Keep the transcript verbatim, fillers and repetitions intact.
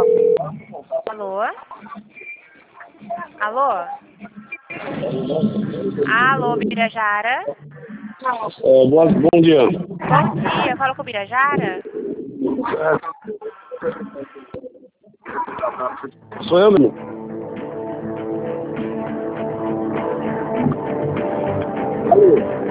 Alô? Alô? Alô, Birajara? É, boa, bom dia. Bom dia, fala com o Birajara? Sou eu mesmo. Alô?